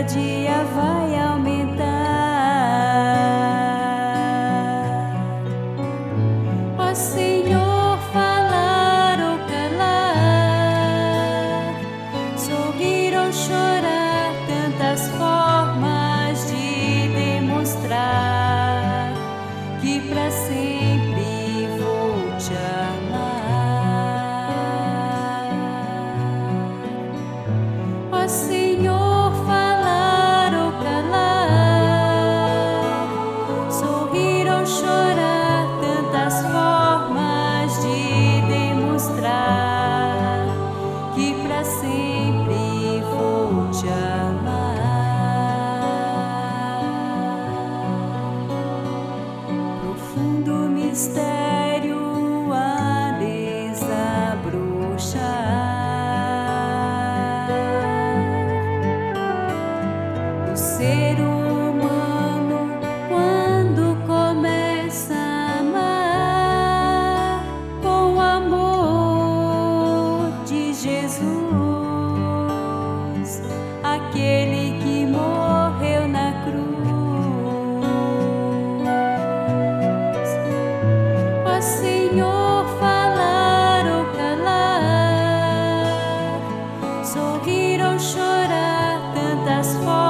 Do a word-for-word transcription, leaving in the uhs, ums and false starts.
dia vai aumentar. Ó Senhor, falar ou calar, sorrir ou chorar, tantas formas de demonstrar que pra sempre vou te amar. Ó Senhor, falar ou calar, sorrir ou chorar, tantas formas de demonstrar que pra sempre vou te amar. Profundo mistério a desabrochar. O ser humano, quando começa a amar com o amor de Jesus, aquele que morreu na cruz. Ó Senhor, falar ou calar, sorrir ou chorar, tantas formas